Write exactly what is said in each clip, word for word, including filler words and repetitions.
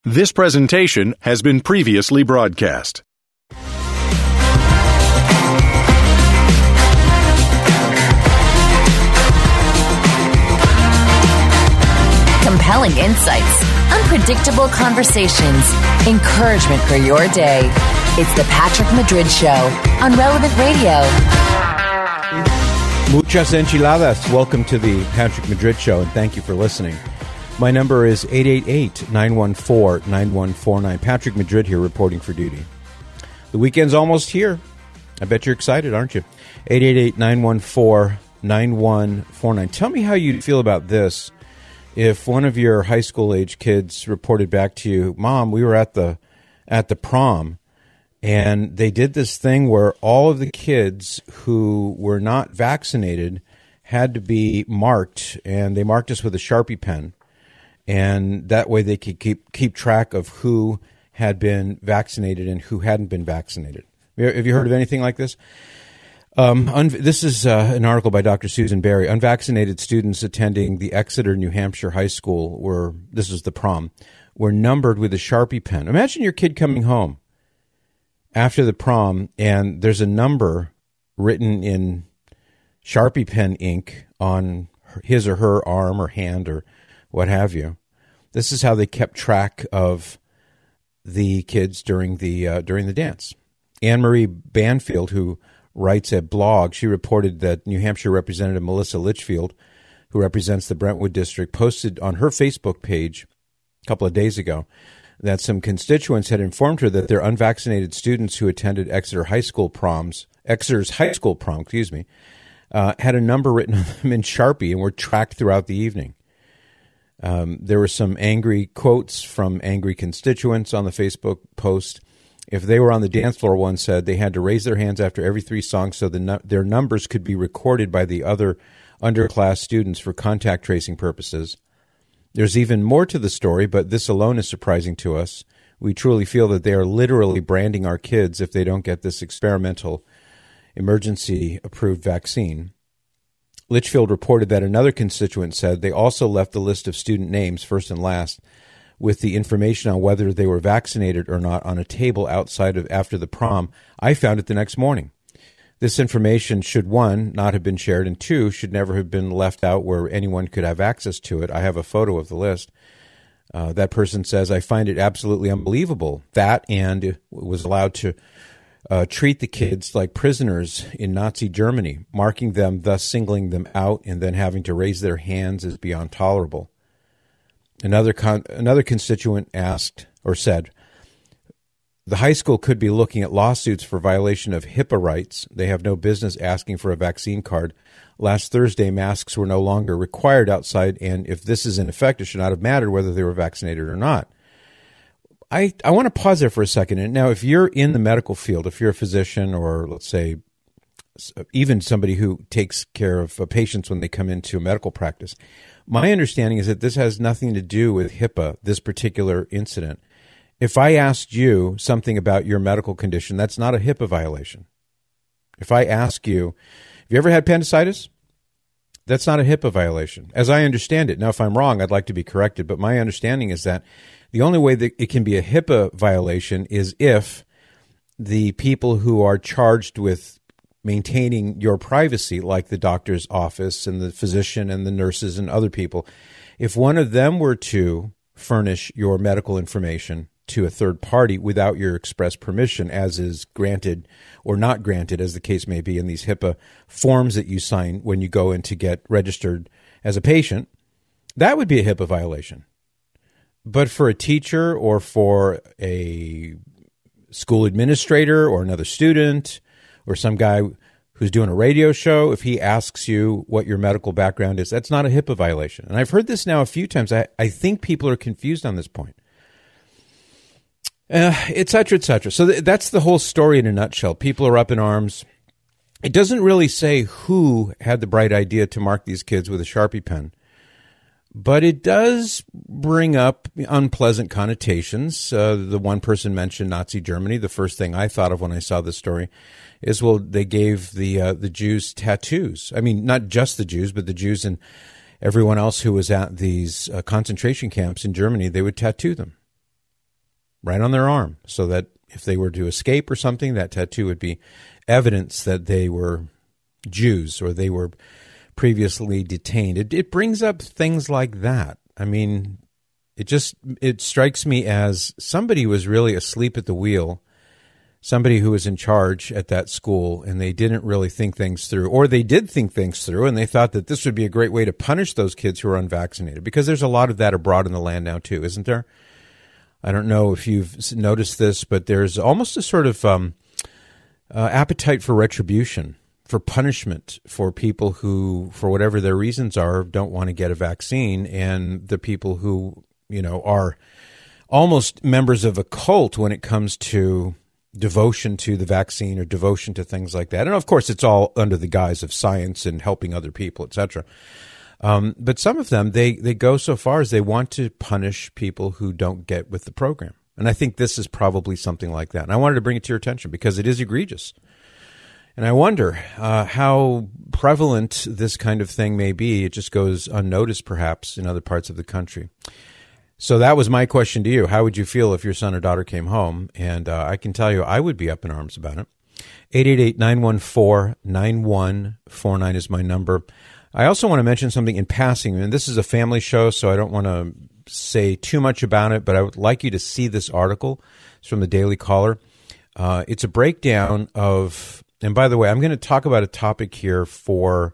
This presentation has been previously broadcast. Compelling insights, unpredictable conversations, encouragement for your day. It's the Patrick Madrid Show on Relevant Radio. Muchas enchiladas. Welcome to the Patrick Madrid Show, and thank you for listening. My number is eight eight eight, nine one four, nine one four nine. Patrick Madrid here reporting for duty. The weekend's almost here. I bet you're excited, aren't you? eight eight eight, nine one four, nine one four nine. Tell me how you feel about this. If one of your high school age kids reported back to you, Mom, we were at the at the prom, and they did this thing where all of the kids who were not vaccinated had to be marked, and they marked us with a Sharpie pen. And that way they could keep keep track of who had been vaccinated and who hadn't been vaccinated. Have you heard of anything like this? Um, un- this is uh, an article by Doctor Susan Berry. Unvaccinated students attending the Exeter, New Hampshire high school, were this is the prom, were numbered with a Sharpie pen. Imagine your kid coming home after the prom, and there's a number written in Sharpie pen ink on his or her arm or hand or what have you. This is how they kept track of the kids during the uh, during the dance. Anne-Marie Banfield, who writes a blog, she reported that New Hampshire Representative Melissa Litchfield, who represents the Brentwood district, posted on her Facebook page a couple of days ago that some constituents had informed her that their unvaccinated students who attended Exeter High School proms, Exeter's high school prom, excuse me, uh, had a number written on them in Sharpie and were tracked throughout the evening. Um, there were some angry quotes from angry constituents on the Facebook post. If they were on the dance floor, one said they had to raise their hands after every three songs so the, their numbers could be recorded by the other underclass students for contact tracing purposes. There's even more to the story, but this alone is surprising to us. We truly feel that they are literally branding our kids if they don't get this experimental emergency-approved vaccine. Litchfield reported that another constituent said they also left the list of student names, first and last, with the information on whether they were vaccinated or not on a table outside of after the prom. I found it the next morning. This information should, one, not have been shared, and two, should never have been left out where anyone could have access to it. I have a photo of the list. Uh, that person says, I find it absolutely unbelievable that and it was allowed to Uh, treat the kids like prisoners in Nazi Germany, marking them, thus singling them out, and then having to raise their hands is beyond tolerable. Another con- another constituent asked or said, the high school could be looking at lawsuits for violation of HIPAA rights. They have no business asking for a vaccine card. Last Thursday, masks were no longer required outside, and if this is in effect, it should not have mattered whether they were vaccinated or not. I, I want to pause there for a second. And now, if you're in the medical field, if you're a physician or, let's say, even somebody who takes care of patients when they come into a medical practice, my understanding is that this has nothing to do with HIPAA, this particular incident. If I asked you something about your medical condition, that's not a HIPAA violation. If I ask you, have you ever had appendicitis? That's not a HIPAA violation, as I understand it. Now, if I'm wrong, I'd like to be corrected, but my understanding is that the only way that it can be a HIPAA violation is if the people who are charged with maintaining your privacy, like the doctor's office and the physician and the nurses and other people, if one of them were to furnish your medical information to a third party without your express permission, as is granted or not granted, as the case may be in these HIPAA forms that you sign when you go in to get registered as a patient, that would be a HIPAA violation. But for a teacher or for a school administrator or another student or some guy who's doing a radio show, if he asks you what your medical background is, that's not a HIPAA violation. And I've heard this now a few times. I, I think people are confused on this point. Uh, et cetera, et cetera. So th- that's the whole story in a nutshell. People are up in arms. It doesn't really say who had the bright idea to mark these kids with a Sharpie pen. But it does bring up unpleasant connotations. Uh, the one person mentioned Nazi Germany. The first thing I thought of when I saw this story is, well, they gave the uh, the Jews tattoos. I mean, not just the Jews, but the Jews and everyone else who was at these uh, concentration camps in Germany, they would tattoo them. right on their arm, so that if they were to escape or something, that tattoo would be evidence that they were Jews or they were previously detained. It, it brings up things like that. I mean, it just, it strikes me as somebody was really asleep at the wheel, somebody who was in charge at that school, and they didn't really think things through, or they did think things through, and they thought that this would be a great way to punish those kids who are unvaccinated, because there's a lot of that abroad in the land now too, isn't there? I don't know if you've noticed this, but there's almost a sort of um, uh, appetite for retribution, for punishment for people who, for whatever their reasons are, don't want to get a vaccine, and the people who, you know, are almost members of a cult when it comes to devotion to the vaccine or devotion to things like that. And of course, it's all under the guise of science and helping other people, et cetera. Um, but some of them, they, they go so far as they want to punish people who don't get with the program. And I think this is probably something like that. And I wanted to bring it to your attention because it is egregious. And I wonder uh, how prevalent this kind of thing may be. It just goes unnoticed, perhaps, in other parts of the country. So that was my question to you. How would you feel if your son or daughter came home? And uh, I can tell you I would be up in arms about it. eight eight eight, nine one four, nine one four nine is my number. I also want to mention something in passing. And this is a family show, so I don't want to say too much about it, but I would like you to see this article. It's from the Daily Caller. Uh, it's a breakdown of, and by the way, I'm going to talk about a topic here for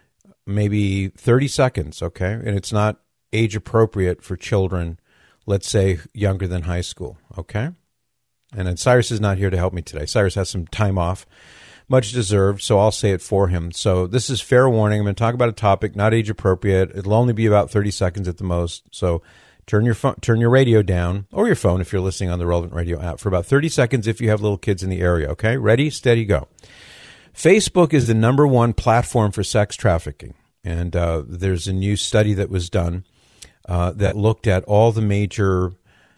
maybe thirty seconds, okay? And it's not age appropriate for children, let's say younger than high school, okay? And then Cyrus is not here to help me today. Cyrus has some time off, much deserved, so I'll say it for him. So this is fair warning. I'm going to talk about a topic not age appropriate. It'll only be about thirty seconds at the most. So turn your phone, turn your radio down, or your phone if you're listening on the Relevant Radio app, for about thirty seconds if you have little kids in the area, okay? Ready, steady, go. Facebook is the number one platform for sex trafficking. And uh, there's a new study that was done Uh, that looked at all the major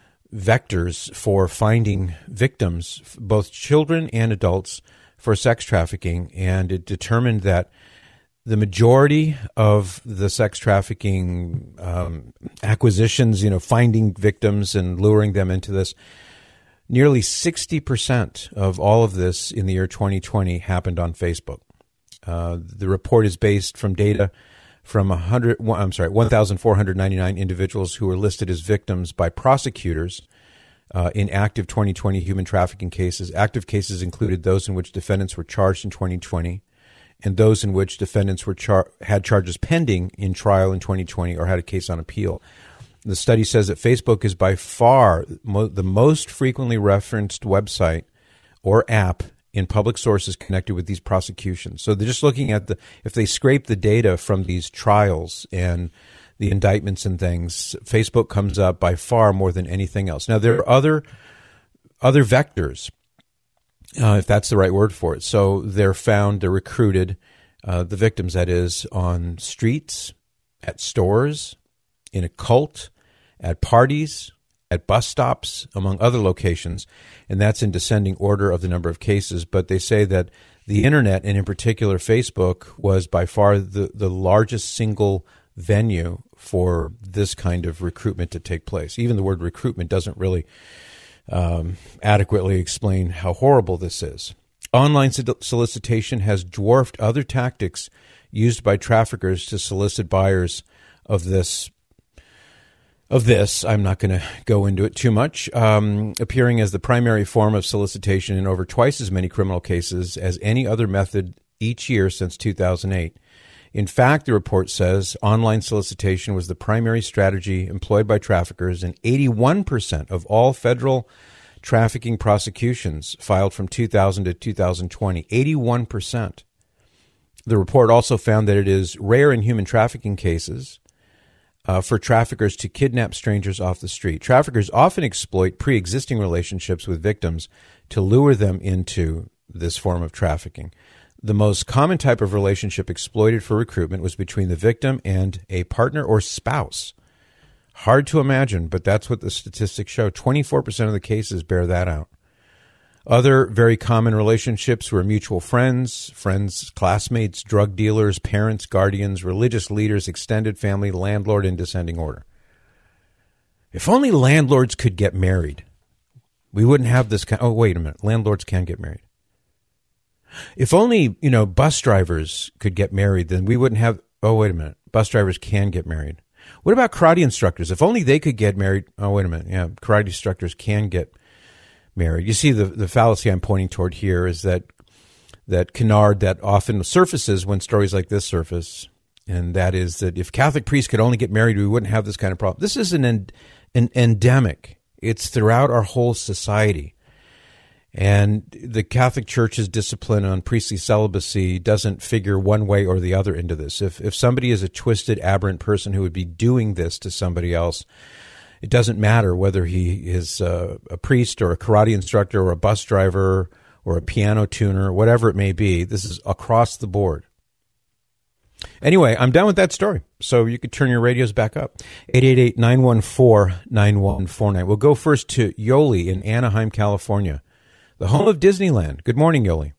vectors for finding victims, both children and adults, for sex trafficking. And it determined that the majority of the sex trafficking um, acquisitions, you know, finding victims and luring them into this, nearly sixty percent of all of this in the year twenty twenty happened on Facebook. Uh, the report is based from data from one hundred, I'm sorry, one thousand four hundred ninety-nine individuals who were listed as victims by prosecutors uh, in active twenty twenty human trafficking cases. Active cases included those in which defendants were charged in twenty twenty and those in which defendants were char- had charges pending in trial in twenty twenty or had a case on appeal. The study says that Facebook is by far mo- the most frequently referenced website or app in public sources connected with these prosecutions. So they're just looking at the, if they scrape the data from these trials and the indictments and things, Facebook comes up by far more than anything else. Now, there are other other vectors, uh, if that's the right word for it. So they're found, they're recruited, uh, the victims, that is, on streets, at stores, in a cult, at parties, at bus stops, among other locations, and that's in descending order of the number of cases. But they say that the internet, and in particular Facebook, was by far the, the largest single venue for this kind of recruitment to take place. Even the word recruitment doesn't really um, adequately explain how horrible this is. Online solicitation has dwarfed other tactics used by traffickers to solicit buyers of this Of this, I'm not going to go into it too much, um, appearing as the primary form of solicitation in over twice as many criminal cases as any other method each year since two thousand eight. In fact, the report says online solicitation was the primary strategy employed by traffickers in eighty-one percent of all federal trafficking prosecutions filed from two thousand to two thousand twenty. eighty-one percent. The report also found that it is rare in human trafficking cases Uh, for traffickers to kidnap strangers off the street. Traffickers often exploit pre-existing relationships with victims to lure them into this form of trafficking. The most common type of relationship exploited for recruitment was between the victim and a partner or spouse. Hard to imagine, but that's what the statistics show. twenty-four percent of the cases bear that out. Other very common relationships were mutual friends, friends, classmates, drug dealers, parents, guardians, religious leaders, extended family, landlord, in descending order. If only landlords could get married. we wouldn't have this kind. Oh, wait a minute. Landlords can get married. If only, you know, bus drivers could get married, then we wouldn't have. Oh, wait a minute. Bus drivers can get married. What about karate instructors? If only they could get married. Oh, wait a minute. Yeah, karate instructors can get married. You see, the, the fallacy I'm pointing toward here is that that canard that often surfaces when stories like this surface, and that is that if Catholic priests could only get married, we wouldn't have this kind of problem. This is an en- an endemic. It's throughout our whole society. And the Catholic Church's discipline on priestly celibacy doesn't figure one way or the other into this. If if somebody is a twisted, aberrant person who would be doing this to somebody else, it doesn't matter whether he is uh, a priest or a karate instructor or a bus driver or a piano tuner, whatever it may be. This is across the board. Anyway, I'm done with that story, so you could turn your radios back up. eight eight eight, nine one four, nine one four nine. We'll go first to Yoli in Anaheim, California, the home of Disneyland. Good morning, Yoli.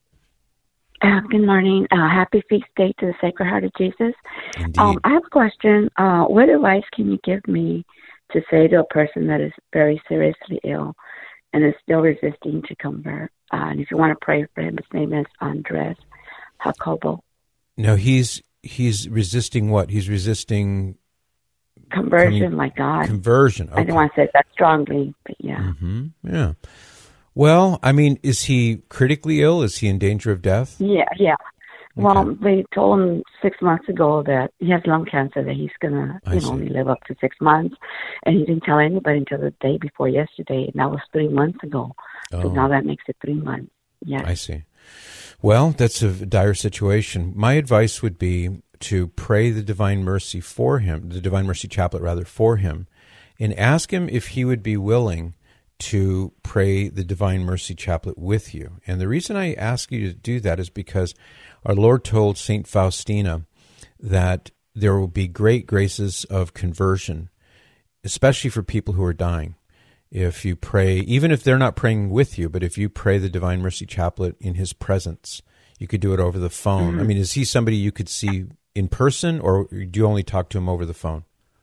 Uh, good morning. Uh, happy feast day to the Sacred Heart of Jesus. Indeed. Um, I have a question. Uh, what advice can you give me to say to a person that is very seriously ill and is still resisting to convert? Uh, and if you want to pray for him, his name is Andres Jacobo. No, he's he's resisting what? He's resisting conversion, my God. Conversion. Okay. I don't want to say that strongly, but yeah. Mm-hmm. Yeah. Well, I mean, is he critically ill? Is he in danger of death? Yeah, yeah. Okay. Well, they told him six months ago that he has lung cancer, that he's going to you know, only live up to six months. And he didn't tell anybody until the day before yesterday, and that was three months ago. Oh. So now that makes it three months. Yes. I see. Well, that's a dire situation. My advice would be to pray the Divine Mercy for him, the Divine Mercy Chaplet, rather, for him, and ask him if he would be willing to pray the Divine Mercy Chaplet with you. And the reason I ask you to do that is because our Lord told Saint Faustina that there will be great graces of conversion, especially for people who are dying. If you pray, even if they're not praying with you, but if you pray the Divine Mercy Chaplet in his presence, you could do it over the phone. Mm-hmm. I mean, is he somebody you could see in person, or do you only talk to him over the phone?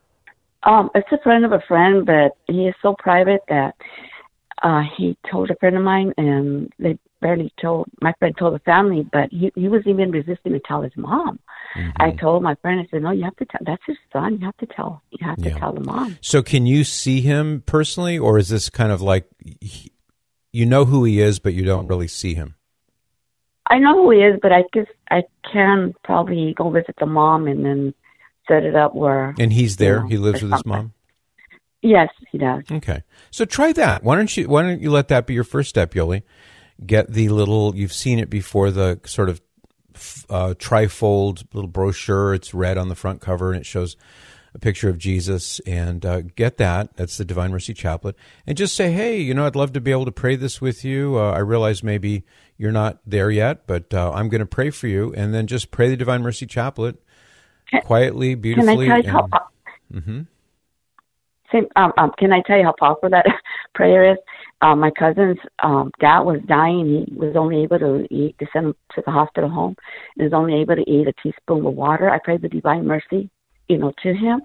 Um, it's a friend of a friend, but he is so private that uh, he told a friend of mine, and they barely told, my friend told the family, but he, he was even resisting to tell his mom. Mm-hmm. I told my friend, I said, no, you have to tell, that's his son, you have to tell, you have to yeah. tell the mom. So can you see him personally, or is this kind of like, he, you know who he is, but you don't really see him? I know who he is, but I guess I can probably go visit the mom and then set it up where... And he's there? You know, he lives with his mom? Yes, he does. Okay. So try that. Why don't you Why don't you let that be your first step, Yoli? Get the little... You've seen it before, the sort of uh, trifold little brochure. It's red on the front cover, and it shows a picture of Jesus. And uh, get that. That's the Divine Mercy Chaplet. And just say, hey, you know, I'd love to be able to pray this with you. Uh, I realize maybe you're not there yet, but uh, I'm going to pray for you. And then just pray the Divine Mercy Chaplet. Quietly, beautifully. Can I tell you and, how, mm-hmm. same, um, um, can I tell you how powerful that prayer is? Um, my cousin's um, dad was dying. He was only able to eat, they sent him to the hospital home, and was only able to eat a teaspoon of water. I prayed the Divine Mercy, you know, to him,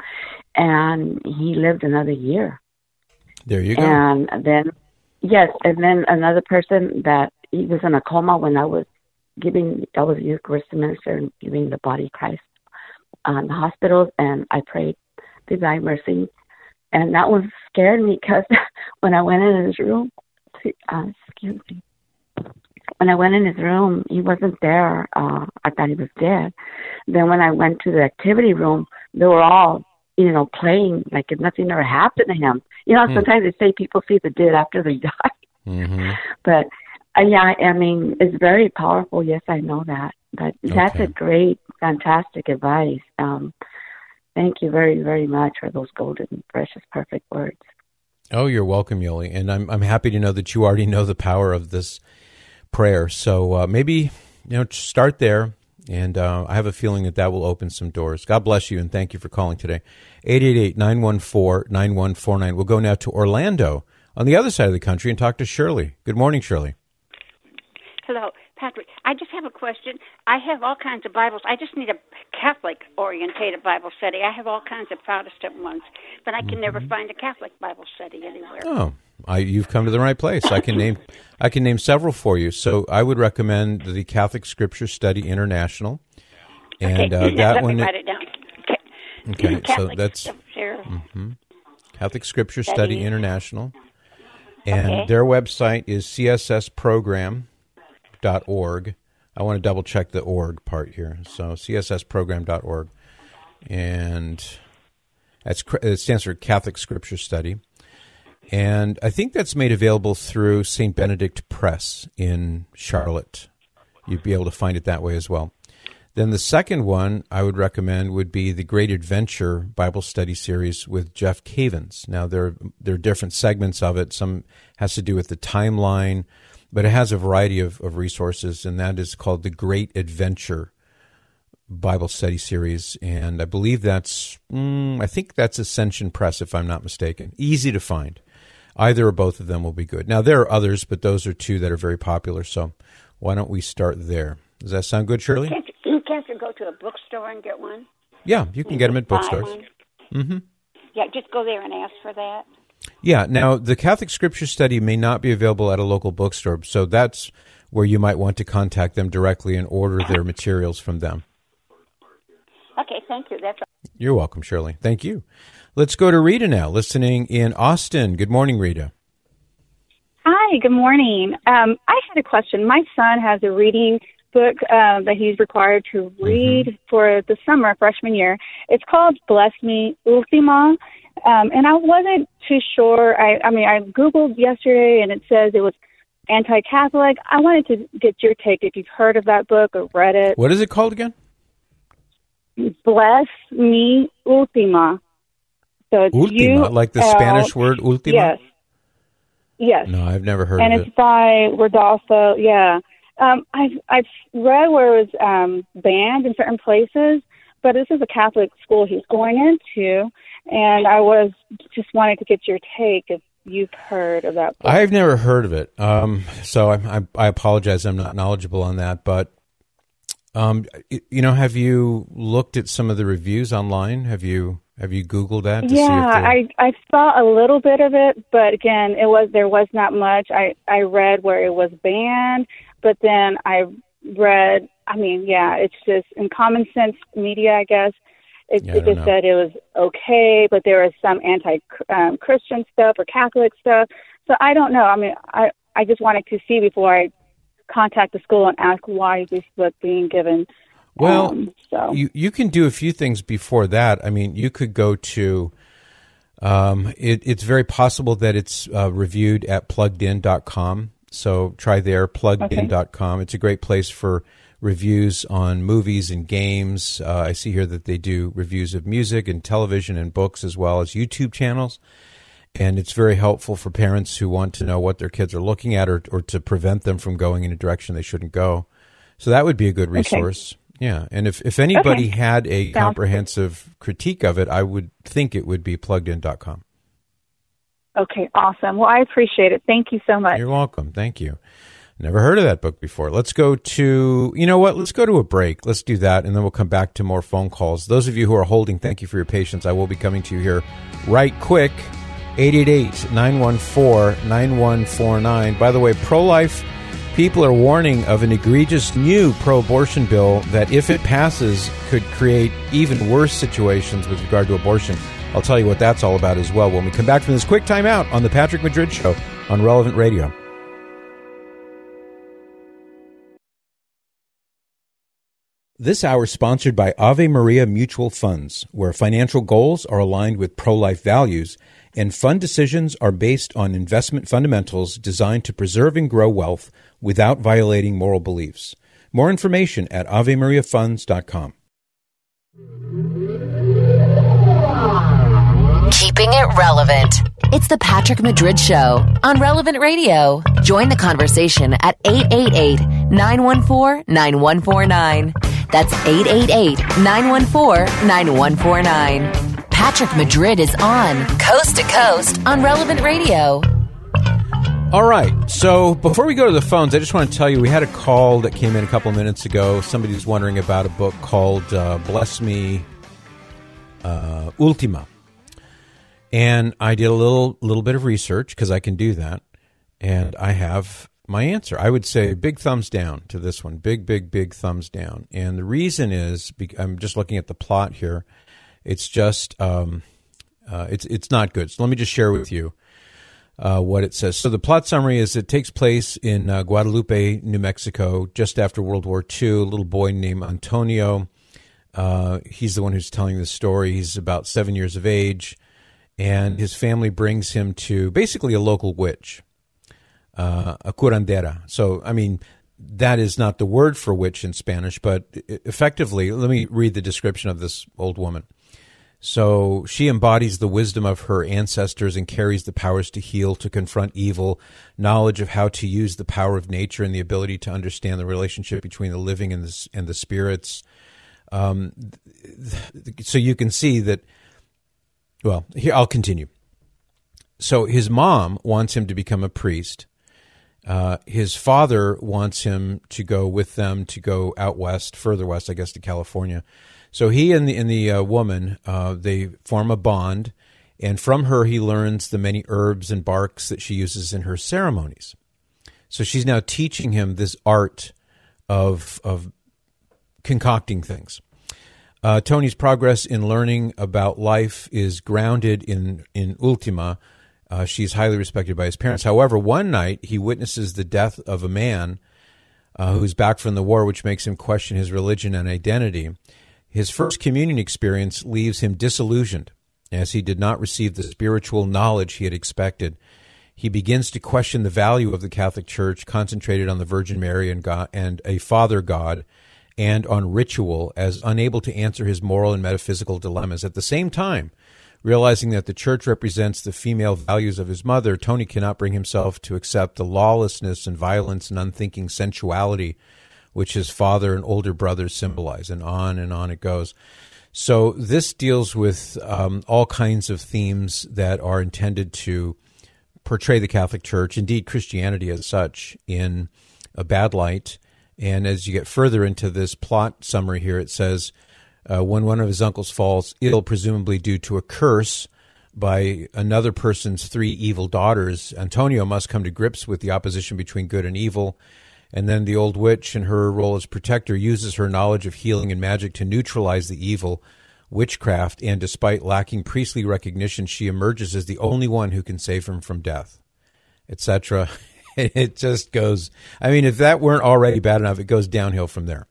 and he lived another year. There you go. And then, yes, and then another person that he was in a coma when I was giving, I was a Eucharistic minister and giving the body of Christ on the hospitals, and I prayed Divine Mercy, and that one scared me because when I went in his room, uh, excuse me, when I went in his room, he wasn't there. Uh, I thought he was dead. Then when I went to the activity room, they were all, you know, playing like if nothing ever happened to him. You know, mm. sometimes they say people see the dead after they die, mm-hmm. but uh, yeah, I mean, it's very powerful. Yes, I know that. But that's okay. A great, fantastic advice. Um, thank you very, very much for those golden, precious, perfect words. Oh, you're welcome, Yoli. And I'm I'm happy to know that you already know the power of this prayer. So uh, maybe, you know, start there. And uh, I have a feeling that that will open some doors. God bless you, and thank you for calling today. eight eight eight, nine one four, nine one four nine. We'll go now to Orlando on the other side of the country and talk to Shirley. Good morning, Shirley. Hello, Patrick. I just have a question. I have all kinds of Bibles. I just need a Catholic-orientated Bible study. I have all kinds of Protestant ones, but I can mm-hmm. never find a Catholic Bible study anywhere. Oh, I, you've come to the right place. I can name I can name several for you. So I would recommend the Catholic Scripture Study International, and okay. uh, that Let one. me write it down. Okay, okay Catholic so that's mm-hmm. Catholic Scripture Study, Study International, and okay. their website is c s s program dot org. I want to double check the org part here. So c s s program dot org, and that's it stands for Catholic Scripture Study. And I think that's made available through Saint Benedict Press in Charlotte. You'd be able to find it that way as well. Then the second one I would recommend would be the Great Adventure Bible Study Series with Jeff Cavins. Now, there, there are different segments of it. Some has to do with the timeline, but it has a variety of, of resources, and that is called the Great Adventure Bible Study Series. And I believe that's, mm, I think that's Ascension Press, if I'm not mistaken. Easy to find. Either or both of them will be good. Now, there are others, but those are two that are very popular, so why don't we start there? Does that sound good, Shirley? Can't you, can't you go to a bookstore and get one? Yeah, you can you get them at buy bookstores. One? Mm-hmm. Yeah, just go there and ask for that. Yeah, now, the Catholic Scripture Study may not be available at a local bookstore, so that's where you might want to contact them directly and order their materials from them. Okay, thank you. That's all. You're welcome, Shirley. Thank you. Let's go to Rita now, listening in Austin. Good morning, Rita. Hi, good morning. Um, I had a question. My son has a reading book uh, that he's required to read mm-hmm. for the summer, freshman year. It's called Bless Me Ultima, um, and I wasn't too sure. I, I mean, I Googled yesterday, and it says it was anti-Catholic. I wanted to get your take if you've heard of that book or read it. What is it called again? Bless Me Ultima. So it's Ultima, U- like the Spanish word ultima? Yes. Yes. No, I've never heard and of it. And it's by Rodolfo, yeah. Um, I've I've read where it was um, banned in certain places, but this is a Catholic school he's going into, and I was just wanting to get your take if you've heard of that book. I've never heard of it, um, so I, I, I apologize. I'm not knowledgeable on that, but um, you know, have you looked at some of the reviews online? Have you have you Googled that? To yeah, see if I I saw a little bit of it, but again, it was there was not much. I I read where it was banned. But then I read, I mean, yeah, it's just in Common Sense Media, I guess, it, yeah, it just know. said it was okay, but there was some anti-Christian um, stuff or Catholic stuff. So I don't know. I mean, I, I just wanted to see before I contact the school and ask why is this book being given. Well, um, so. you, you can do a few things before that. I mean, you could go to, um, it, it's very possible that it's uh, reviewed at plugged in dot com. So try there, plugged in dot com. Okay. It's a great place for reviews on movies and games. Uh, I see here that they do reviews of music and television and books as well as YouTube channels. And it's very helpful for parents who want to know what their kids are looking at or, or to prevent them from going in a direction they shouldn't go. So that would be a good resource. Okay. Yeah. And if, if anybody okay. had a Sounds comprehensive good. critique of it, I would think it would be plugged in dot com. Okay, awesome. Well, I appreciate it. Thank you so much. You're welcome. Thank you. Never heard of that book before. Let's go to, you know what, let's go to a break. Let's do that, and then we'll come back to more phone calls. Those of you who are holding, thank you for your patience. I will be coming to you here right quick. eight eight eight, nine one four, nine one four nine. By the way, pro-life people are warning of an egregious new pro-abortion bill that, if it passes, could create even worse situations with regard to abortion. I'll tell you what that's all about as well when we come back from this quick timeout on the Patrick Madrid Show on Relevant Radio. This hour is sponsored by Ave Maria Mutual Funds, where financial goals are aligned with pro-life values, and fund decisions are based on investment fundamentals designed to preserve and grow wealth without violating moral beliefs. More information at ave maria funds dot com. Keeping it relevant. It's the Patrick Madrid Show on Relevant Radio. Join the conversation at eight eight eight, nine one four, nine one four nine. That's eight eight eight, nine one four, nine one four nine. Patrick Madrid is on Coast to Coast on Relevant Radio. All right. So before we go to the phones, I just want to tell you we had a call that came in a couple of minutes ago. Somebody was wondering about a book called uh, Bless Me uh, Ultima. And I did a little little bit of research because I can do that, and I have my answer. I would say big thumbs down to this one. Big, big, big thumbs down. And the reason is, I'm just looking at the plot here. It's just, um, uh, it's it's not good. So let me just share with you uh, what it says. So the plot summary is it takes place in uh, Guadalupe, New Mexico, just after World War Two. A little boy named Antonio. Uh, he's the one who's telling the story. He's about seven years of age, and his family brings him to basically a local witch. Uh, a curandera. So, I mean, that is not the word for witch in Spanish, but effectively, let me read the description of this old woman. So, she embodies the wisdom of her ancestors and carries the powers to heal, to confront evil, knowledge of how to use the power of nature, and the ability to understand the relationship between the living and the, and the spirits. Um, so you can see that, well, here, I'll continue. So, his mom wants him to become a priest. Uh, his father wants him to go with them to go out west, further west, I guess, to California. So he and the, and the uh, woman, uh, they form a bond, and from her he learns the many herbs and barks that she uses in her ceremonies. So she's now teaching him this art of of concocting things. Uh, Tony's progress in learning about life is grounded in, in Ultima. Uh, she's highly respected by his parents. However, one night he witnesses the death of a man uh, who's back from the war, which makes him question his religion and identity. His first communion experience leaves him disillusioned, as he did not receive the spiritual knowledge he had expected. He begins to question the value of the Catholic Church, concentrated on the Virgin Mary and God and a Father God, and on ritual, as unable to answer his moral and metaphysical dilemmas. At the same time, realizing that the church represents the female values of his mother, Tony cannot bring himself to accept the lawlessness and violence and unthinking sensuality which his father and older brothers symbolize, and on and on it goes. So this deals with um, all kinds of themes that are intended to portray the Catholic Church, indeed Christianity as such, in a bad light. And as you get further into this plot summary here, it says, Uh, when one of his uncles falls ill, presumably due to a curse by another person's three evil daughters, Antonio must come to grips with the opposition between good and evil. And then the old witch, in her role as protector, uses her knowledge of healing and magic to neutralize the evil witchcraft. And despite lacking priestly recognition, she emerges as the only one who can save him from death, et cetera. It just goes, I mean, if that weren't already bad enough, it goes downhill from there.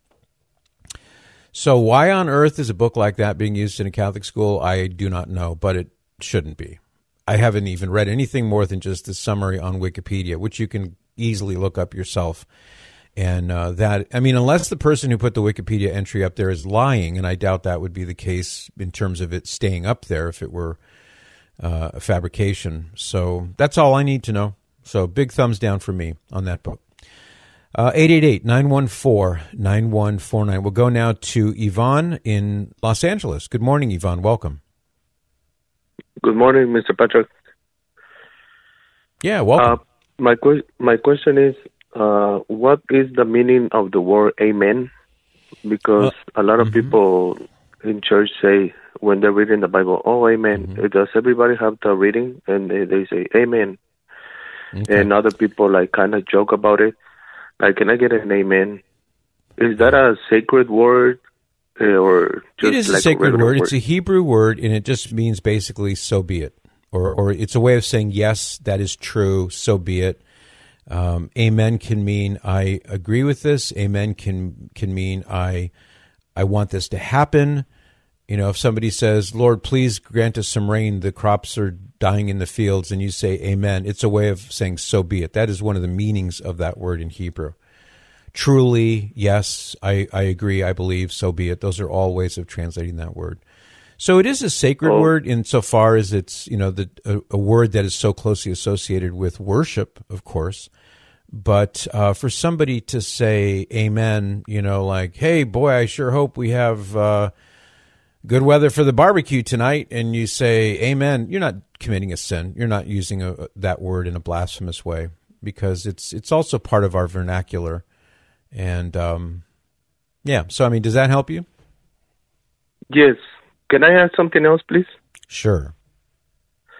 So why on earth is a book like that being used in a Catholic school? I do not know, but it shouldn't be. I haven't even read anything more than just the summary on Wikipedia, which you can easily look up yourself. And uh, that, I mean, unless the person who put the Wikipedia entry up there is lying, and I doubt that would be the case in terms of it staying up there if it were uh, a fabrication. So that's all I need to know. So big thumbs down for me on that book. Uh, eight eight eight, nine one four, nine one four nine. We'll go now to Yvonne in Los Angeles. Good morning, Yvonne. Welcome. Good morning, Mister Patrick. Yeah, welcome. Uh, my, que- my question is, uh, what is the meaning of the word amen? Because uh, a lot of mm-hmm. people in church say, when they're reading the Bible, oh, amen. Mm-hmm. Does everybody have the reading? And they, they say, amen. Okay. And other people like kind of joke about it. Like, can I get an amen? Is that a sacred word, uh, or just it is like a sacred a word. word? It's a Hebrew word, and it just means basically "so be it," or or it's a way of saying yes, that is true, so be it. Um, amen can mean I agree with this. Amen can can mean I I want this to happen. You know, if somebody says, "Lord, please grant us some rain," the crops are dying in the fields, and you say amen, it's a way of saying so be it. That is one of the meanings of that word in Hebrew. Truly, yes, I, I agree, I believe, so be it. Those are all ways of translating that word. So it is a sacred oh. word insofar as it's, you know, the, a, a word that is so closely associated with worship, of course. But uh, for somebody to say amen, you know, like, hey, boy, I sure hope we have uh, good weather for the barbecue tonight, and you say amen, you're not committing a sin. You're not using a, that word in a blasphemous way, because it's it's also part of our vernacular. And, um, yeah, so, I mean, does that help you? Yes. Can I ask something else, please? Sure.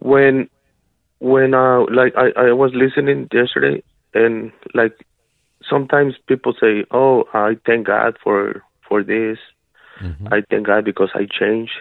when when uh like I, I was listening yesterday, and like sometimes people say, oh, I thank God for for this. Mm-hmm. I thank God because I changed.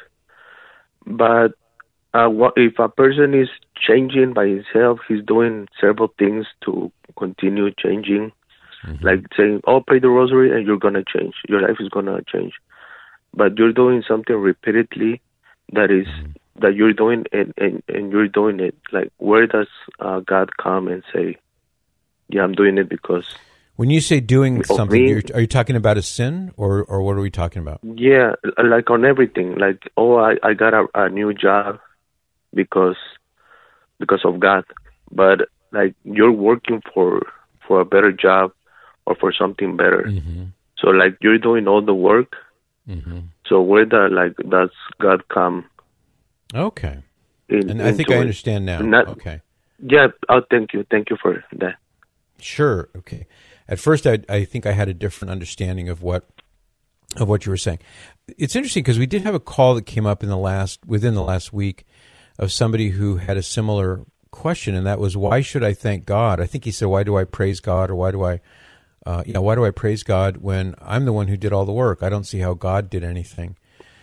But uh, what if a person is changing by himself? He's doing several things to continue changing, mm-hmm. like saying, oh, pray the rosary and you're gonna change. Your life is gonna change. But you're doing something repeatedly that is mm-hmm. that you're doing and, and, and you're doing it. Like, where does uh, God come and say, yeah, I'm doing it because... When you say doing something, you're, are you talking about a sin, or, or what are we talking about? Yeah, like on everything. Like, oh, I, I got a, a new job because because of God. But, like, you're working for, for a better job or for something better. Mm-hmm. So, like, you're doing all the work. Mm-hmm. So where the, like, does God come? Okay. In, and I think I understand now. Not, okay. Yeah, oh, thank you. Thank you for that. Sure. Okay. At first, I, I think I had a different understanding of what of what you were saying. It's interesting because we did have a call that came up in the last within the last week of somebody who had a similar question, and that was, why should I thank God? I think he said, why do I praise God, or why do I, uh, you know, why do I praise God when I'm the one who did all the work? I don't see how God did anything.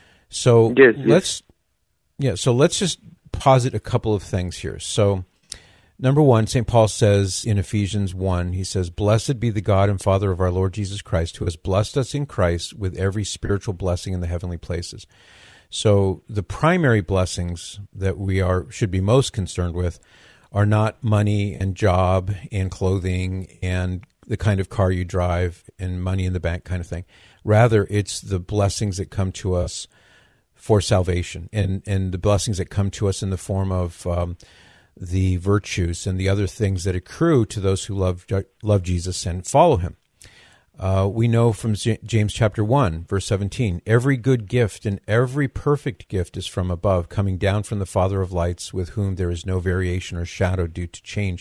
So yes, let's, yes. yeah. So let's just posit a couple of things here. So. Number one, Saint Paul says in Ephesians one, he says, blessed be the God and Father of our Lord Jesus Christ, who has blessed us in Christ with every spiritual blessing in the heavenly places. So the primary blessings that we are should be most concerned with are not money and job and clothing and the kind of car you drive and money in the bank kind of thing. Rather, it's the blessings that come to us for salvation, and, and the blessings that come to us in the form of um, the virtues and the other things that accrue to those who love love Jesus and follow him. Uh, we know from James chapter one, verse seventeen, every good gift and every perfect gift is from above, coming down from the Father of lights, with whom there is no variation or shadow due to change.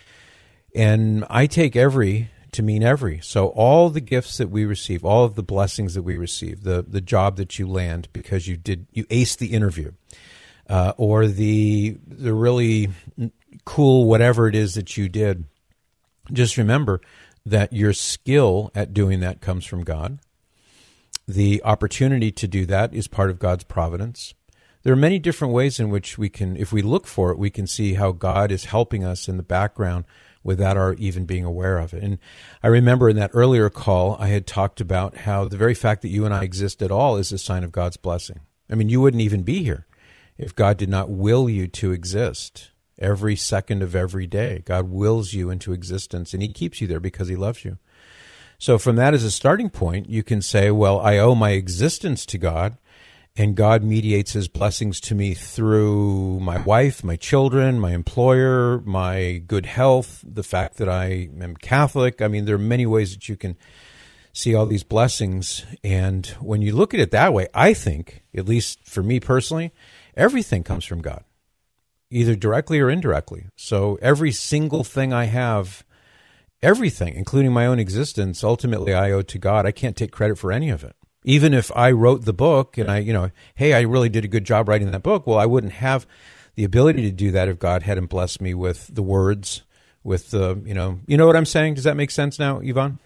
And I take every to mean every. So all the gifts that we receive, all of the blessings that we receive, the, the job that you land because you did you aced the interview, Uh, or the the really cool whatever it is that you did, just remember that your skill at doing that comes from God. The opportunity to do that is part of God's providence. There are many different ways in which we can, if we look for it, we can see how God is helping us in the background without our even being aware of it. And I remember in that earlier call, I had talked about how the very fact that you and I exist at all is a sign of God's blessing. I mean, you wouldn't even be here if God did not will you to exist every second of every day. God wills you into existence, and he keeps you there because he loves you. So from that as a starting point, you can say, well, I owe my existence to God, and God mediates his blessings to me through my wife, my children, my employer, my good health, the fact that I am Catholic. I mean, there are many ways that you can see all these blessings. And when you look at it that way, I think, at least for me personally, everything comes from God, either directly or indirectly. So every single thing I have, everything, including my own existence, ultimately I owe to God. I can't take credit for any of it. Even if I wrote the book and I, you know, hey, I really did a good job writing that book, well, I wouldn't have the ability to do that if God hadn't blessed me with the words, with the, you know, you know what I'm saying? Does that make sense now, Ivan?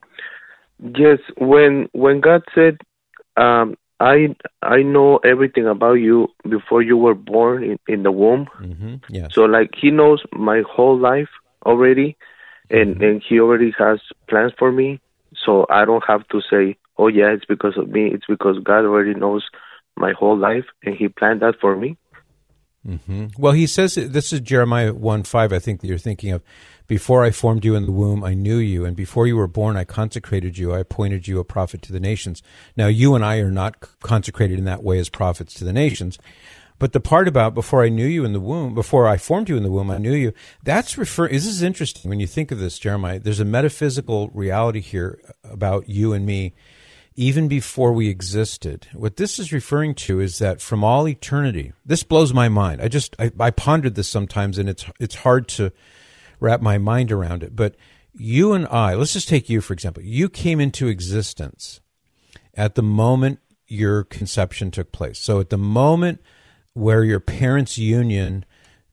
Yes. When when God said, um, I I know everything about you before you were born in, in the womb. Mm-hmm. Yes. So like he knows my whole life already, and, mm-hmm. and he already has plans for me. So I don't have to say, oh yeah, it's because of me. It's because God already knows my whole life, and he planned that for me. Mm-hmm. Well, he says, this is Jeremiah one five, I think that you're thinking of. Before I formed you in the womb, I knew you, and before you were born, I consecrated you. I appointed you a prophet to the nations. Now, you and I are not consecrated in that way as prophets to the nations. But the part about before I knew you in the womb, before I formed you in the womb, I knew you, that's refer. This is interesting when you think of this, Jeremiah. There's a metaphysical reality here about you and me, even before we existed. What this is referring to is that from all eternity, this blows my mind. I just, I, I pondered this sometimes, and it's it's hard to wrap my mind around it. But you and I, let's just take you, for example. You came into existence at the moment your conception took place. So at the moment where your parents' union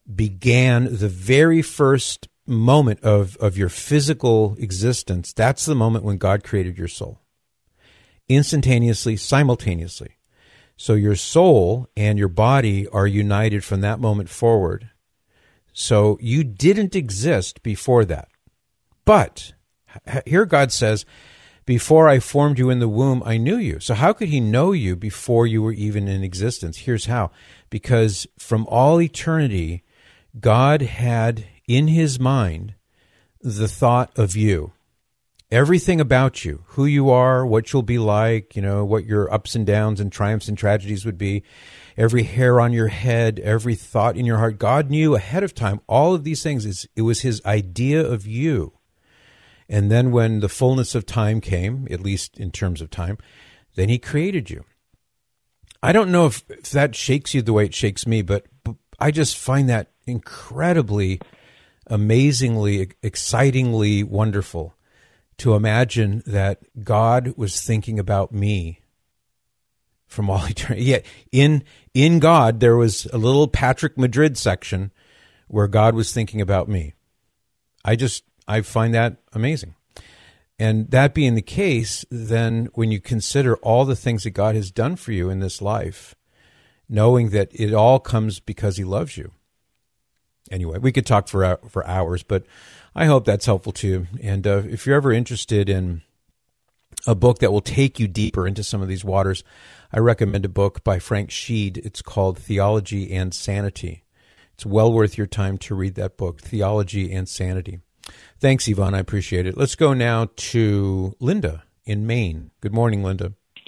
began the very first moment of, of your physical existence, that's the moment when God created your soul. Instantaneously, simultaneously. So your soul and your body are united from that moment forward. So you didn't exist before that. But here God says, before I formed you in the womb, I knew you. So how could he know you before you were even in existence? Here's how. Because from all eternity, God had in his mind the thought of you. Everything about you, who you are, what you'll be like, you know, what your ups and downs and triumphs and tragedies would be, every hair on your head, every thought in your heart. God knew ahead of time all of these things. It was his idea of you. And then when the fullness of time came, at least in terms of time, then he created you. I don't know if, if that shakes you the way it shakes me, but, but I just find that incredibly, amazingly, excitingly wonderful to imagine that God was thinking about me from all eternity. Yet in, in God, there was a little Patrick Madrid section where God was thinking about me. I just... I find that amazing. And that being the case, then when you consider all the things that God has done for you in this life, knowing that it all comes because he loves you. Anyway, we could talk for for hours, but I hope that's helpful to you. And uh, if you're ever interested in a book that will take you deeper into some of these waters, I recommend a book by Frank Sheed. It's called Theology and Sanity. It's well worth your time to read that book, Theology and Sanity. Thanks, Yvonne. I appreciate it. Let's go now to Linda in Maine. Good morning, Linda.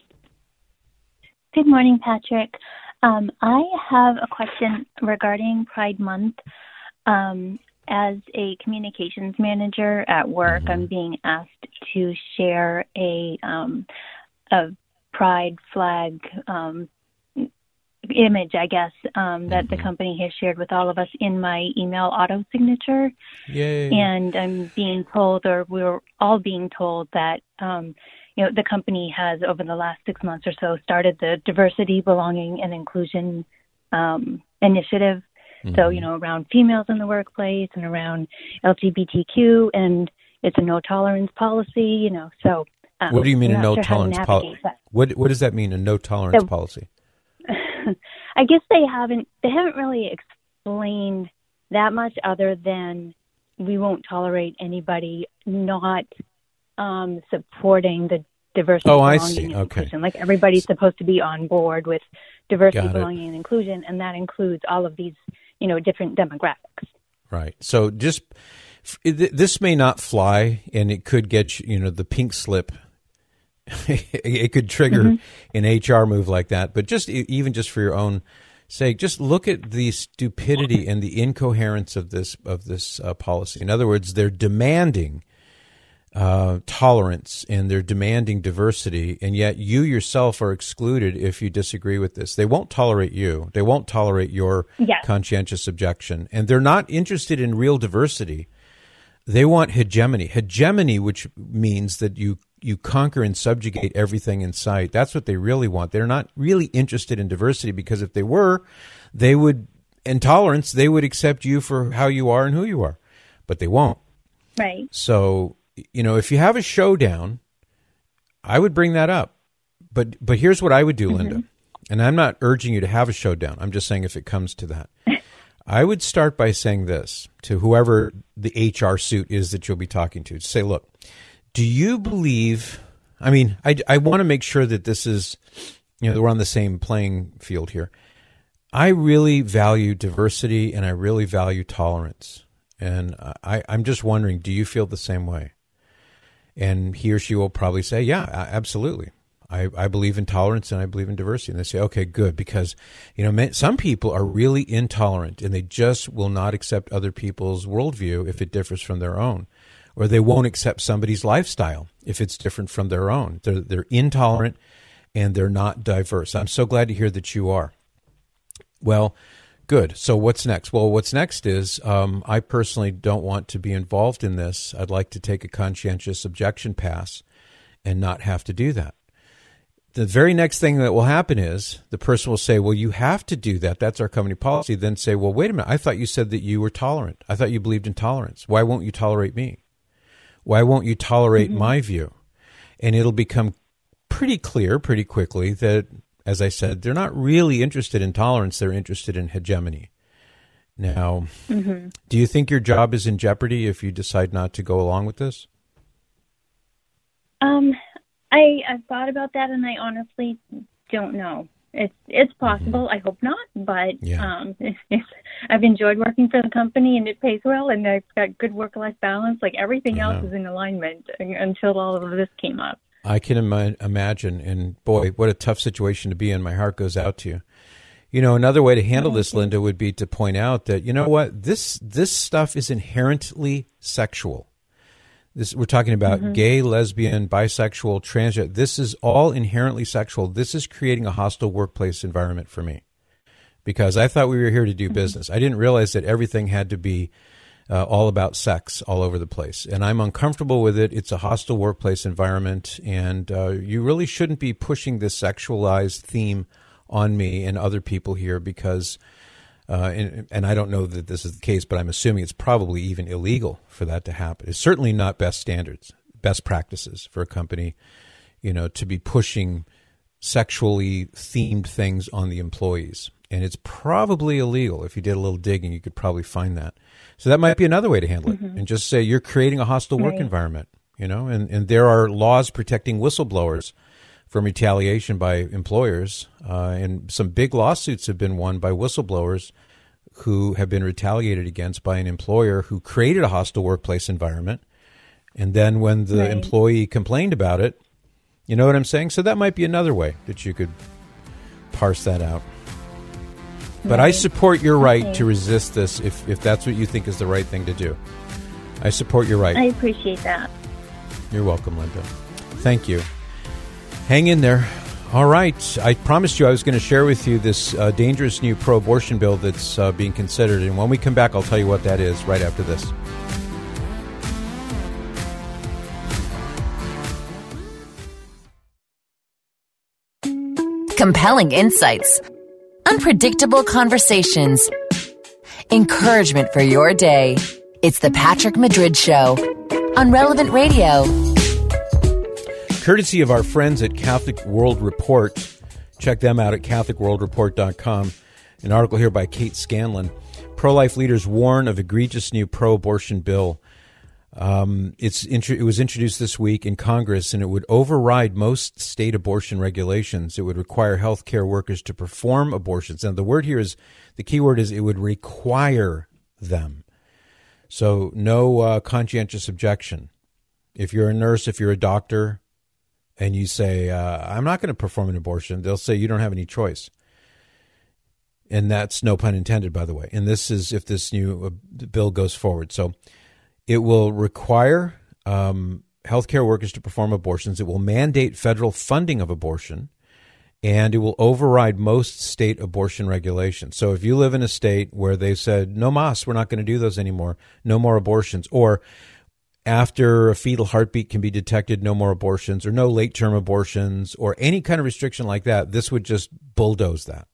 Good morning, Patrick. Um, I have a question regarding Pride Month. Um, as a communications manager at work, mm-hmm. I'm being asked to share a, um, a Pride flag um image, I guess, um, that mm-hmm. the company has shared with all of us in my email auto signature. Yay. And I'm being told, or we're all being told, that um, you know the company has over the last six months or so started the diversity, belonging, and inclusion um, initiative. Mm-hmm. So you know around females in the workplace and around L G B T Q, and it's a no tolerance policy. You know, so um, what do you mean a no sure tolerance policy? What what does that mean? A no tolerance so, policy? I guess they haven't they haven't really explained that much other than we won't tolerate anybody not um, supporting the diversity, oh, I belonging, see. and Okay. inclusion. Like everybody's supposed to be on board with diversity, Got belonging, it. and inclusion, and that includes all of these, you know, different demographics. Right. So just this may not fly, and it could get you know the pink slip. It could trigger mm-hmm. an H R move like that, but just even just for your own sake, just look at the stupidity and the incoherence of this of this uh, policy. In other words, they're demanding uh, tolerance and they're demanding diversity, and yet you yourself are excluded if you disagree with this. They won't tolerate you. They won't tolerate your yes. conscientious objection, and they're not interested in real diversity. They want hegemony. Hegemony, which means that you you conquer and subjugate everything in sight. That's what they really want. They're not really interested in diversity, because if they were, they would, in tolerance, they would accept you for how you are and who you are. But they won't. Right. So, you know, if you have a showdown, I would bring that up. But but here's what I would do, mm-hmm. Linda. And I'm not urging you to have a showdown. I'm just saying if it comes to that. I would start by saying this to whoever the H R suit is that you'll be talking to. Say, look, do you believe, I mean, I, I want to make sure that this is, you know, we're on the same playing field here. I really value diversity and I really value tolerance. And I, I'm just wondering, do you feel the same way? And he or she will probably say, yeah, absolutely. I, I believe in tolerance and I believe in diversity. And they say, okay, good, because you know some people are really intolerant and they just will not accept other people's worldview if it differs from their own, or they won't accept somebody's lifestyle if it's different from their own. They're they're intolerant and they're not diverse. I'm so glad to hear that you are. Well, good. So what's next? Well, what's next is um, I personally don't want to be involved in this. I'd like to take a conscientious objection pass and not have to do that. the very next thing that will happen is the person will say, well, you have to do that. That's our company policy. Then say, well, wait a minute. I thought you said that you were tolerant. I thought you believed in tolerance. Why won't you tolerate me? Why won't you tolerate mm-hmm. my view? And it'll become pretty clear pretty quickly that, as I said, they're not really interested in tolerance. They're interested in hegemony. Now, mm-hmm. do you think your job is in jeopardy if you decide not to go along with this? Um, I, I've thought about that, and I honestly don't know. It's it's possible. Mm-hmm. I hope not, but yeah. um, it's, it's, I've enjoyed working for the company, and it pays well, and I've got good work-life balance. Like everything yeah. else is in alignment until all of this came up. I can Im- imagine, and boy, what a tough situation to be in. My heart goes out to you. You know, another way to handle this, Linda, would be to point out that, you know what, this this stuff is inherently sexual. This, we're talking about mm-hmm. gay, lesbian, bisexual, transgender. This is all inherently sexual. This is creating a hostile workplace environment for me because I thought we were here to do mm-hmm. business. I didn't realize that everything had to be uh, all about sex all over the place. And I'm uncomfortable with it. It's a hostile workplace environment. And uh, you really shouldn't be pushing this sexualized theme on me and other people here because Uh, and, and I don't know that this is the case, but I'm assuming it's probably even illegal for that to happen. It's certainly not best standards, best practices for a company, you know, to be pushing sexually themed things on the employees. And it's probably illegal. If you did a little digging, you could probably find that. So that might be another way to handle it mm-hmm. and just say you're creating a hostile work right. environment, you know, and, and there are laws protecting whistleblowers from retaliation by employers, uh, and some big lawsuits have been won by whistleblowers who have been retaliated against by an employer who created a hostile workplace environment. And then when the right. employee complained about it, you know what I'm saying? So that might be another way that you could parse that out. Right. But I support your right okay. to resist this if, if that's what you think is the right thing to do. I support your right. I appreciate that. You're welcome, Linda. Thank you. Hang in there. All right. I promised you I was going to share with you this uh, dangerous new pro-abortion bill that's uh, being considered. And when we come back, I'll tell you what that is right after this. Compelling insights, unpredictable conversations, encouragement for your day. It's the Patrick Madrid Show on Relevant Radio. Courtesy of our friends at Catholic World Report. Check them out at catholic world report dot com. An article here by Kate Scanlon. Pro-life leaders warn of egregious new pro-abortion bill. Um, it's it was introduced this week in Congress, and it would override most state abortion regulations. It would require health care workers to perform abortions. And the word here is, the key word is it would require them. So no uh, conscientious objection. If you're a nurse, if you're a doctor, and you say, uh, I'm not going to perform an abortion, they'll say you don't have any choice. And that's no pun intended, by the way. And this is if this new uh, bill goes forward. So it will require um, healthcare workers to perform abortions. It will mandate federal funding of abortion, and it will override most state abortion regulations. So if you live in a state where they've said, no mas, we're not going to do those anymore, no more abortions, or after a fetal heartbeat can be detected, no more abortions, or no late-term abortions, or any kind of restriction like that, this would just bulldoze that.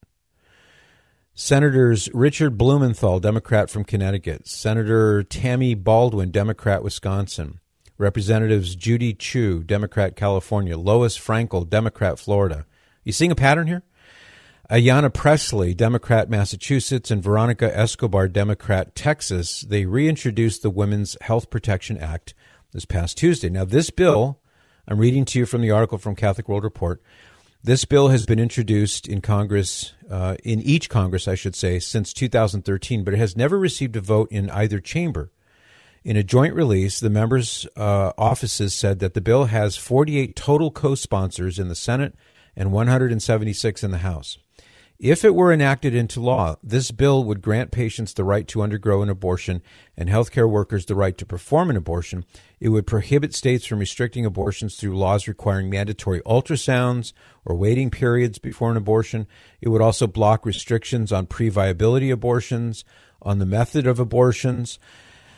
Senators Richard Blumenthal, Democrat from Connecticut, Senator Tammy Baldwin, Democrat, Wisconsin, Representatives Judy Chu, Democrat, California, Lois Frankel, Democrat, Florida. You seeing a pattern here? Ayanna Pressley, Democrat, Massachusetts, and Veronica Escobar, Democrat, Texas, they reintroduced the Women's Health Protection Act this past Tuesday. Now, this bill, I'm reading to you from the article from Catholic World Report, this bill has been introduced in Congress, uh, in each Congress, I should say, since two thousand thirteen, but it has never received a vote in either chamber. In a joint release, the members' uh, offices said that the bill has forty-eight total co-sponsors in the Senate and one hundred seventy-six in the House. If it were enacted into law, this bill would grant patients the right to undergo an abortion and healthcare workers the right to perform an abortion. It would prohibit states from restricting abortions through laws requiring mandatory ultrasounds or waiting periods before an abortion. It would also block restrictions on pre-viability abortions, on the method of abortions.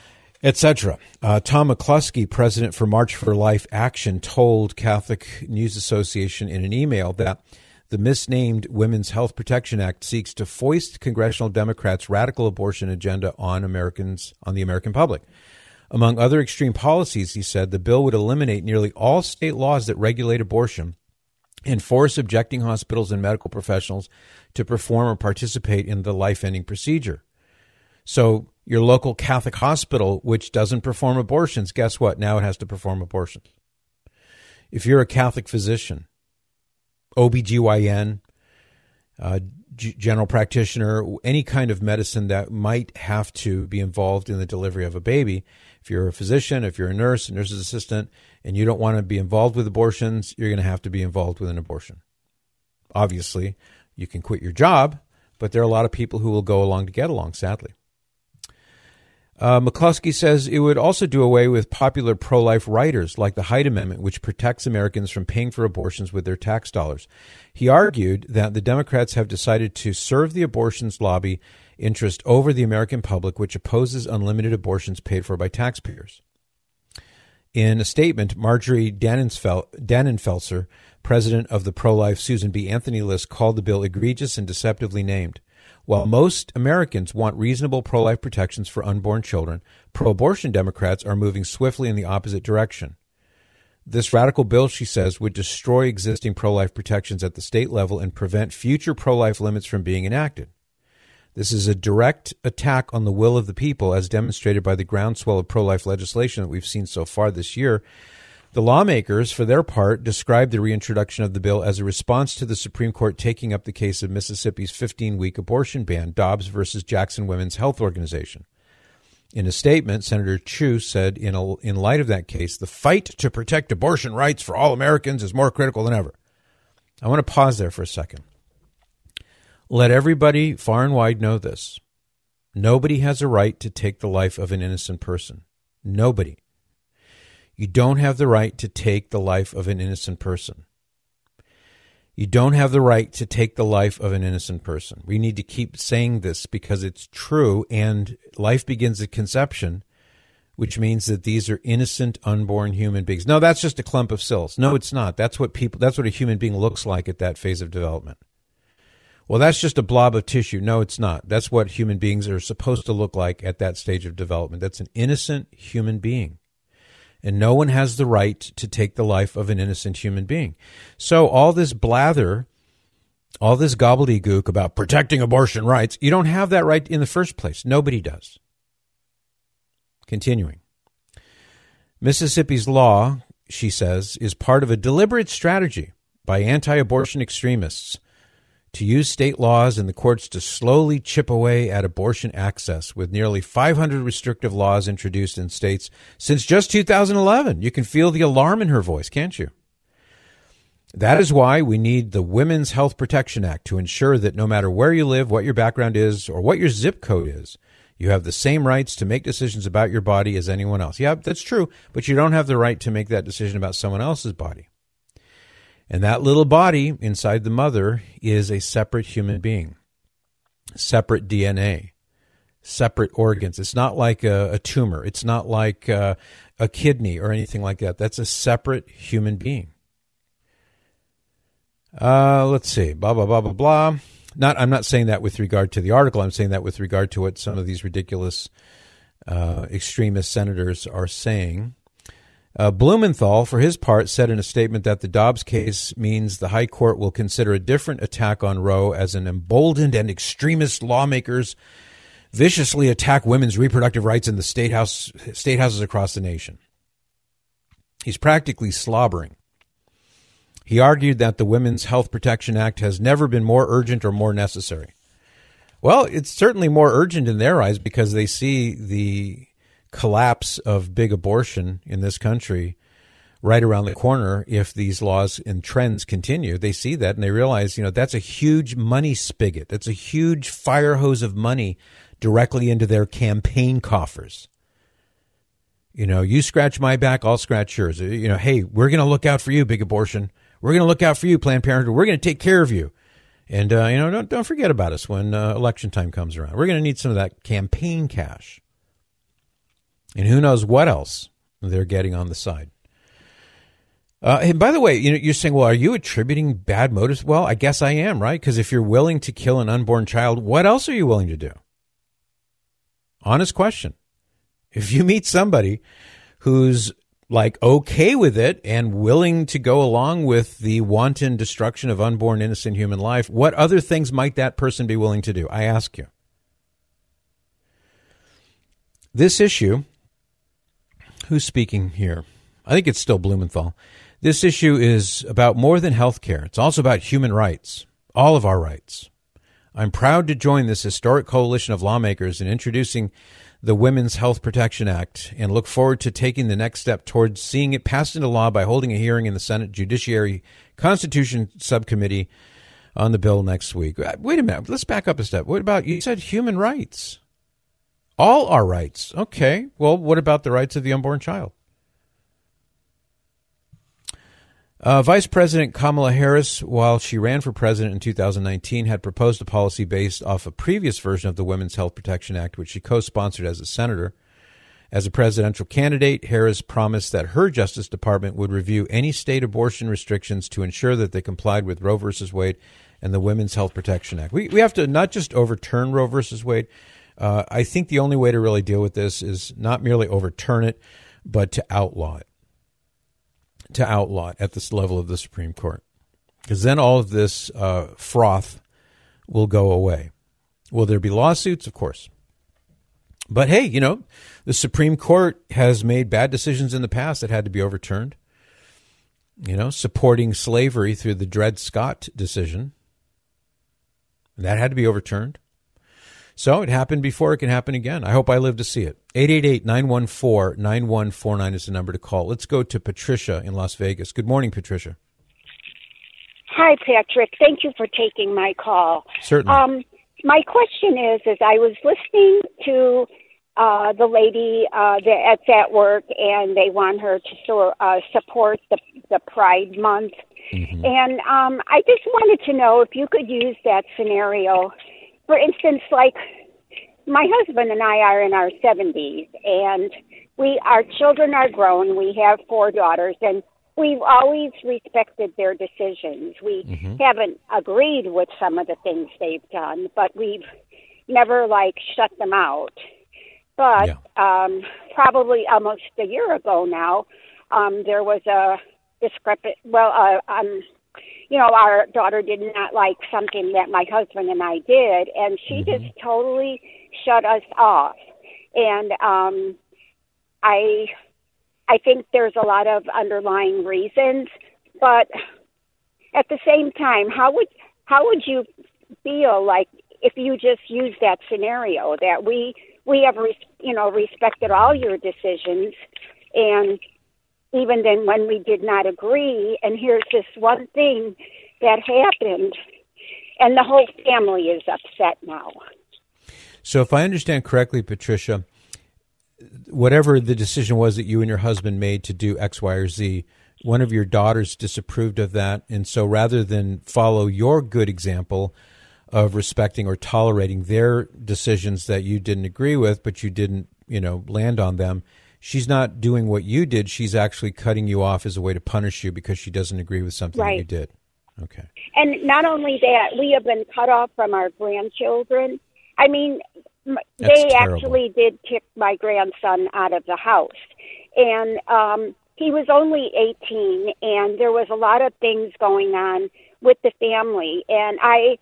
et cetera. Uh, Tom McCluskey, president for March for Life Action, told Catholic News Association in an email that the misnamed Women's Health Protection Act seeks to foist congressional Democrats' radical abortion agenda on Americans, on the American public. Among other extreme policies, he said, the bill would eliminate nearly all state laws that regulate abortion and force objecting hospitals and medical professionals to perform or participate in the life-ending procedure. So your local Catholic hospital, which doesn't perform abortions, guess what? Now it has to perform abortions. If you're a Catholic physician, O B G Y N, uh, g- general practitioner, any kind of medicine that might have to be involved in the delivery of a baby, if you're a physician, if you're a nurse, a nurse's assistant, and you don't want to be involved with abortions, you're going to have to be involved with an abortion. Obviously, you can quit your job, but there are a lot of people who will go along to get along, sadly. Uh, McCluskey says it would also do away with popular pro-life writers like the Hyde Amendment, which protects Americans from paying for abortions with their tax dollars. He argued that the Democrats have decided to serve the abortions lobby interest over the American public, which opposes unlimited abortions paid for by taxpayers. In a statement, Marjorie Dannenfelser, president of the pro-life Susan B. Anthony list, called the bill egregious and deceptively named. While most Americans want reasonable pro-life protections for unborn children, pro-abortion Democrats are moving swiftly in the opposite direction. This radical bill, she says, would destroy existing pro-life protections at the state level and prevent future pro-life limits from being enacted. This is a direct attack on the will of the people, as demonstrated by the groundswell of pro-life legislation that we've seen so far this year. The lawmakers, for their part, described the reintroduction of the bill as a response to the Supreme Court taking up the case of Mississippi's fifteen-week abortion ban, Dobbs versus Jackson Women's Health Organization. In a statement, Senator Chu said, in, a, in light of that case, the fight to protect abortion rights for all Americans is more critical than ever. I want to pause there for a second. Let everybody far and wide know this. Nobody has a right to take the life of an innocent person. Nobody. You don't have the right to take the life of an innocent person. You don't have the right to take the life of an innocent person. We need to keep saying this because it's true, and life begins at conception, which means that these are innocent, unborn human beings. No, that's just a clump of cells. No, it's not. That's what people. That's what a human being looks like at that phase of development. Well, that's just a blob of tissue. No, it's not. That's what human beings are supposed to look like at that stage of development. That's an innocent human being. And no one has the right to take the life of an innocent human being. So all this blather, all this gobbledygook about protecting abortion rights, you don't have that right in the first place. Nobody does. Continuing. Mississippi's law, she says, is part of a deliberate strategy by anti-abortion extremists to use state laws and the courts to slowly chip away at abortion access, with nearly five hundred restrictive laws introduced in states since just two thousand eleven. You can feel the alarm in her voice, can't you? That is why we need the Women's Health Protection Act to ensure that no matter where you live, what your background is, or what your zip code is, you have the same rights to make decisions about your body as anyone else. Yeah, that's true, but you don't have the right to make that decision about someone else's body. And that little body inside the mother is a separate human being, separate D N A, separate organs. It's not like a, a tumor. It's not like a, a kidney or anything like that. That's a separate human being. Uh, let's see, blah, blah, blah, blah, blah. Not, I'm not saying that with regard to the article. I'm saying that with regard to what some of these ridiculous uh, extremist senators are saying. Uh, Blumenthal, for his part, said in a statement that the Dobbs case means the High Court will consider a different attack on Roe as an emboldened and extremist lawmakers viciously attack women's reproductive rights in the state house, state houses across the nation. He's practically slobbering. He argued that the Women's Health Protection Act has never been more urgent or more necessary. Well, it's certainly more urgent in their eyes because they see the collapse of big abortion in this country right around the corner. If these laws and trends continue, they see that and they realize, you know, that's a huge money spigot. That's a huge fire hose of money directly into their campaign coffers. You know, you scratch my back, I'll scratch yours. You know, hey, we're going to look out for you, big abortion. We're going to look out for you, Planned Parenthood. We're going to take care of you. And, uh, you know, don't, don't forget about us when uh, election time comes around. We're going to need some of that campaign cash. And who knows what else they're getting on the side. Uh, and by the way, you know, you're saying, well, are you attributing bad motives? Well, I guess I am, right? Because if you're willing to kill an unborn child, what else are you willing to do? Honest question. If you meet somebody who's like okay with it and willing to go along with the wanton destruction of unborn innocent human life, what other things might that person be willing to do? I ask you. This issue, who's speaking here? I think it's still Blumenthal. This issue is about more than health care. It's also about human rights, all of our rights. I'm proud to join this historic coalition of lawmakers in introducing the Women's Health Protection Act and look forward to taking the next step towards seeing it passed into law by holding a hearing in the Senate Judiciary Constitution Subcommittee on the bill next week. Wait a minute. Let's back up a step. What about, you said human rights? All our rights. Okay. Well, what about the rights of the unborn child? Uh, Vice President Kamala Harris, while she ran for president in two thousand nineteen, had proposed a policy based off a previous version of the Women's Health Protection Act, which she co-sponsored as a senator. As a presidential candidate, Harris promised that her Justice Department would review any state abortion restrictions to ensure that they complied with Roe versus Wade and the Women's Health Protection Act. We we have to not just overturn Roe versus Wade. Uh, I think the only way to really deal with this is not merely overturn it, but to outlaw it. To outlaw it at this level of the Supreme Court. Because then all of this uh, froth will go away. Will there be lawsuits? Of course. But hey, you know, the Supreme Court has made bad decisions in the past that had to be overturned. You know, supporting slavery through the Dred Scott decision. That had to be overturned. So it happened before, it can happen again. I hope I live to see it. eight eight eight, nine one four, nine one four nine is the number to call. Let's go to Patricia in Las Vegas. Good morning, Patricia. Hi, Patrick. Thank you for taking my call. Certainly. Um, my question is, is I was listening to uh, the lady uh, that's at work, and they want her to so, uh, support the, the Pride Month. Mm-hmm. And um, I just wanted to know if you could use that scenario. For instance, like my husband and I are in our seventies, and we our children are grown. We have four daughters, and we've always respected their decisions. We mm-hmm. haven't agreed with some of the things they've done, but we've never, like, shut them out. But yeah. um, probably almost a year ago now, um, there was a discrepant, well, uh, um, you know, our daughter did not like something that my husband and I did, and she mm-hmm. just totally shut us off. And um, I, I think there's a lot of underlying reasons, but at the same time, how would how would you feel like if you just use that scenario that we we have res, you know respected all your decisions, and even then when we did not agree, and here's this one thing that happened, and the whole family is upset now. So if I understand correctly, Patricia, whatever the decision was that you and your husband made to do X, Y, or Z, one of your daughters disapproved of that, and so rather than follow your good example of respecting or tolerating their decisions that you didn't agree with, but you didn't, you know, land on them, she's not doing what you did. She's actually cutting you off as a way to punish you because she doesn't agree with something right. that you did. Okay. And not only that, we have been cut off from our grandchildren. I mean, That's they terrible. actually did kick my grandson out of the house. And um, he was only eighteen, and there was a lot of things going on with the family. And I,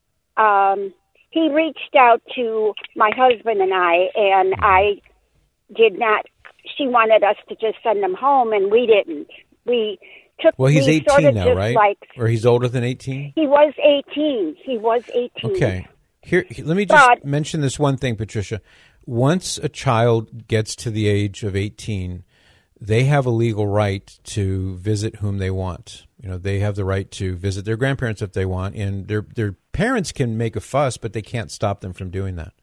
um, he reached out to my husband and I, and I did not. She wanted us to just send him home, and we didn't. We took. Well, he's we eighteen sort of now, just right? Like, or he's older than eighteen? He was eighteen. He was eighteen. Okay. Here, let me just but, mention this one thing, Patricia. Once a child gets to the age of eighteen, they have a legal right to visit whom they want. You know, they have the right to visit their grandparents if they want, and their their parents can make a fuss, but they can't stop them from doing that.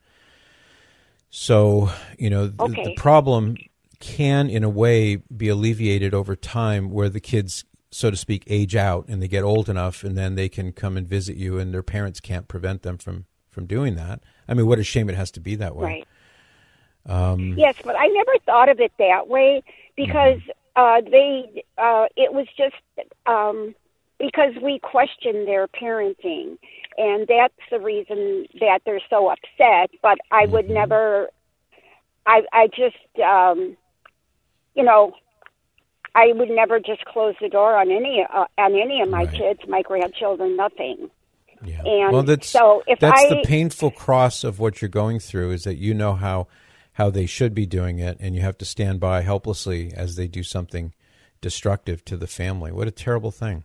So, you know, the, okay. the problem can, in a way, be alleviated over time where the kids, so to speak, age out and they get old enough, and then they can come and visit you, and their parents can't prevent them from, from doing that. I mean, what a shame it has to be that way. Right. Um, yes, but I never thought of it that way because uh, they. Uh, it was just um, because we questioned their parenting, and that's the reason that they're so upset. But I would mm-hmm. never. I I just um, you know. I would never just close the door on any uh, on any of my right. kids, my grandchildren, nothing. Yeah. And well, that's so if that's I, the painful cross of what you're going through is that you know how how they should be doing it, and you have to stand by helplessly as they do something destructive to the family. What a terrible thing.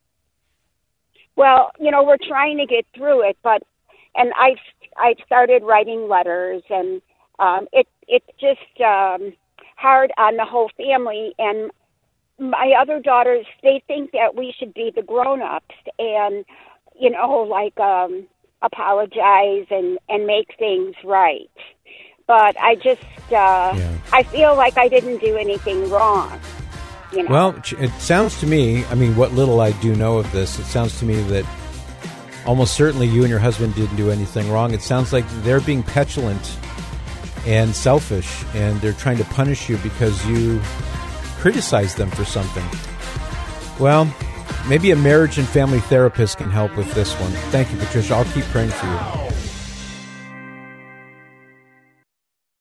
Well, you know, we're trying to get through it, but and I I started writing letters, and um, it it's just um, hard on the whole family. And my other daughters, they think that we should be the grown-ups and, you know, like um, apologize and, and make things right. But I just, uh, yeah. I feel like I didn't do anything wrong. You know? Well, it sounds to me, I mean, what little I do know of this, it sounds to me that almost certainly you and your husband didn't do anything wrong. It sounds like they're being petulant and selfish, and they're trying to punish you because you criticize them for something. Well, maybe a marriage and family therapist can help with this one. Thank you, Patricia. I'll keep praying for you.